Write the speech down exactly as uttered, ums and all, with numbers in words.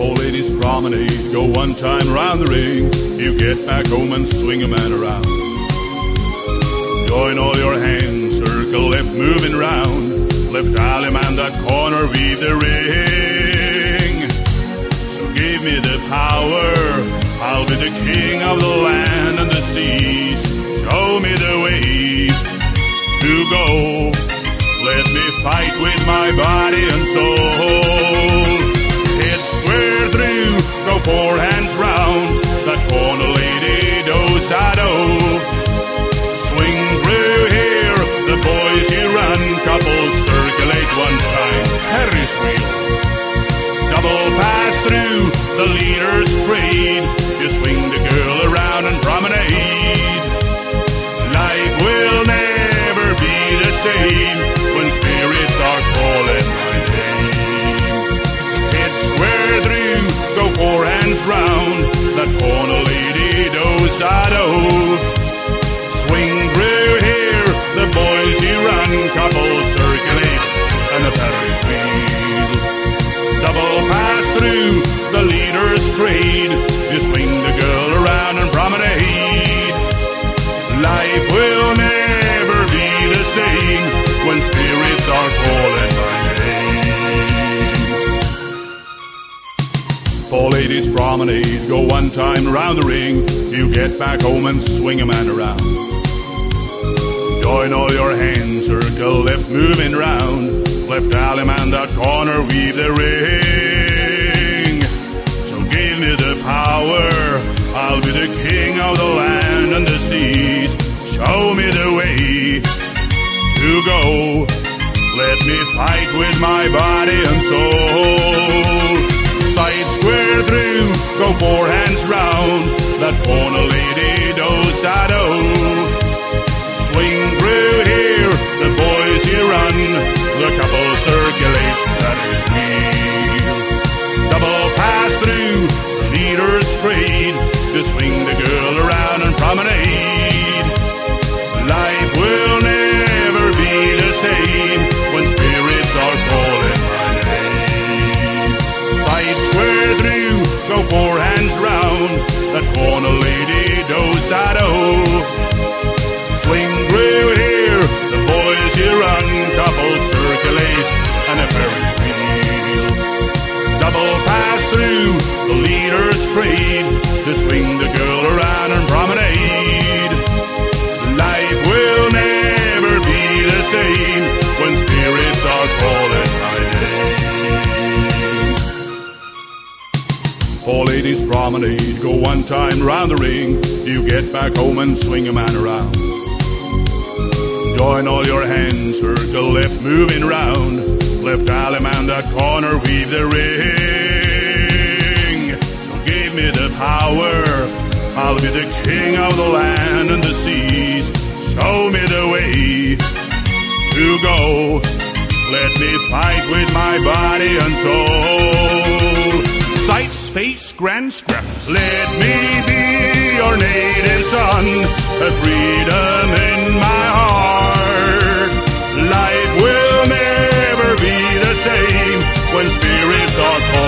Old ladies promenade, go one time round the ring. You get back home and swing a man around. Join all your hands, circle left, moving round. Left alley man, that corner, weave the ring. So give me the power, I'll be the king of the land and the seas. Show me the way to go. Let me fight with my body and soul. Hit square through, go four hands round. That corner lady, do-sa-do. Swing through here, the boys you run. Couples circulate one time, Harry's wheel. Double pass through, the leaders trade. You swing the girl around and promenade. Life will never be the same when spirits are calling my name. Hit square through, go four hands round. That corner lady, do-sa-do. Swing through here, the boys you run. Couples circulate and the Ferris wheel. Double pass through, the leaders trade. You swing the girl around and promenade. Life will never be the same when spirits are calling my name. Four ladies promenade, go one time round the ring. You get back home and swing a man around. Join all your hands, circle left, moving round. Left alley man, that corner, weave the ring. So give me the power, I'll be the king of the land and the seas. Show me the way to go. Let me fight with my body and soul. Side square through, go four hands round. That corner lady, do-sa-do. Swing through here, the boys you run. The couple circulate, that is wheel. Double pass through, the leaders trade. To swing the girl around and promenade. Life will never be the same when spirits are calling my name. Side square through, go four hands round. That corner lady, do-sa-do. Swing through here, the boys you run. Couples circulate and a Ferris wheel. Double pass through, the leaders trade. To swing the girl around and promenade. Life will never be the same when spirits are calling my name. Four ladies promenade, go one time round the ring. You get back home and swing a man around. Join all your hands, circle left, moving round. Left alley man, that corner, weave the ring. So give me the power, I'll be the king of the land and the seas. Show me the way to go. Let me fight with my body and soul. Sights, face, grand scrap. Let me be your native son. A freedom in my heart. Life will never be the same when spirits are called.